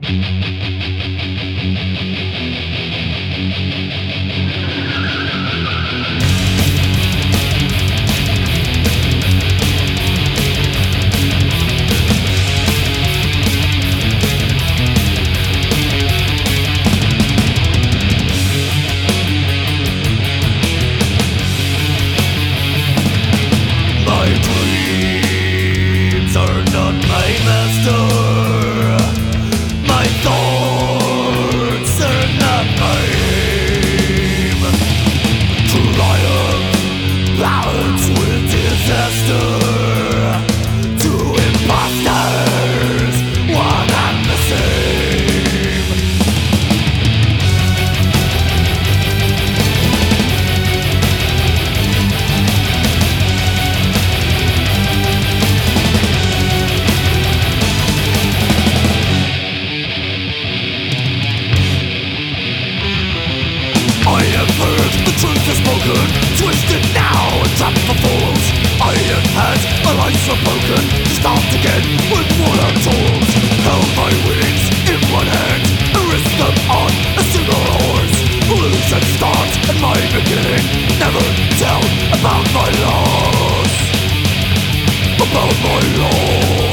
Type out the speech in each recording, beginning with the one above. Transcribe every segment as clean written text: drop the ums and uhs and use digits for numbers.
Twisted now and trapped for fools. I have had my life are broken. Start again with modern tools. Held my winnings in one hand and risked them on a single horse. Lose and start at my beginning. Never tell about my loss. About my loss.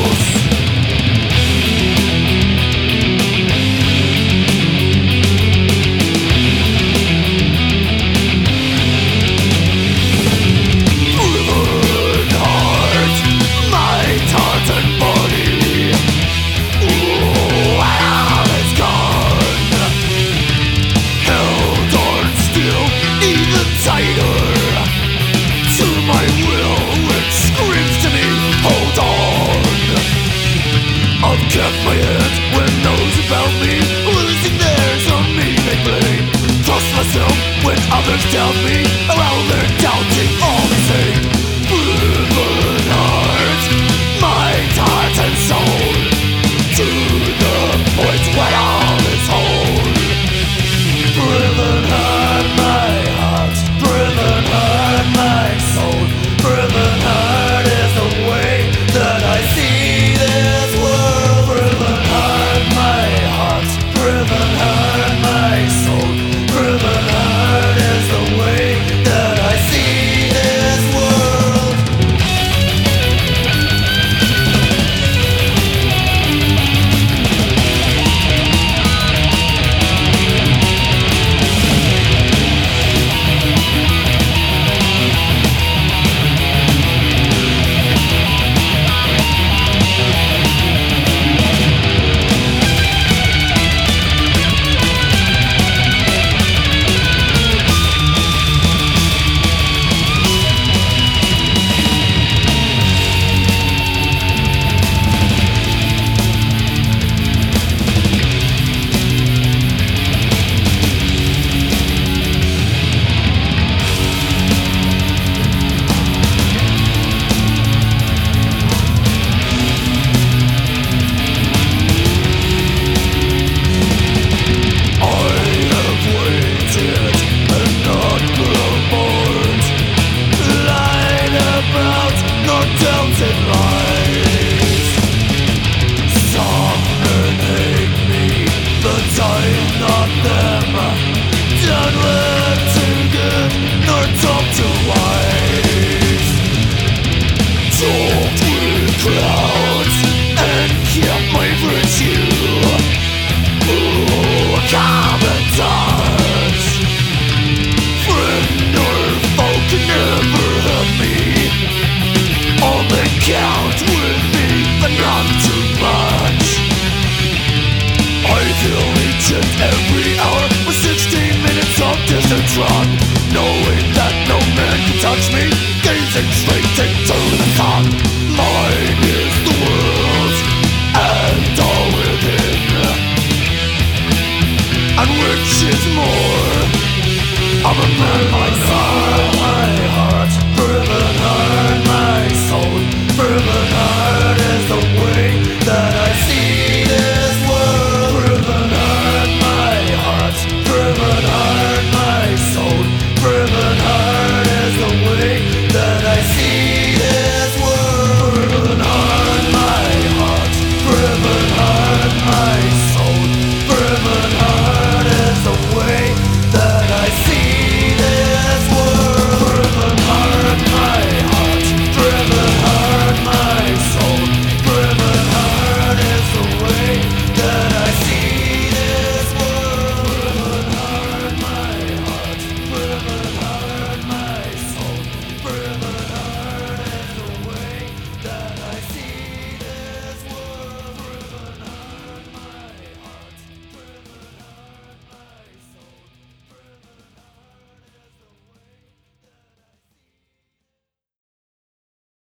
Kept my head when those about me losing theirs on me they blame. Trust myself when others doubt me. Around their doubting all the same. Driven heart, mind, heart and soul, to the point where all is whole. Driven heart, my heart, driven heart, my soul. Driven heart is the way that I see this world. Driven heart, my soul. Driven heart is the way that I see this world. Every hour with 16 minutes of distance run, knowing that no man can touch me, gazing straight into the sun. Mine is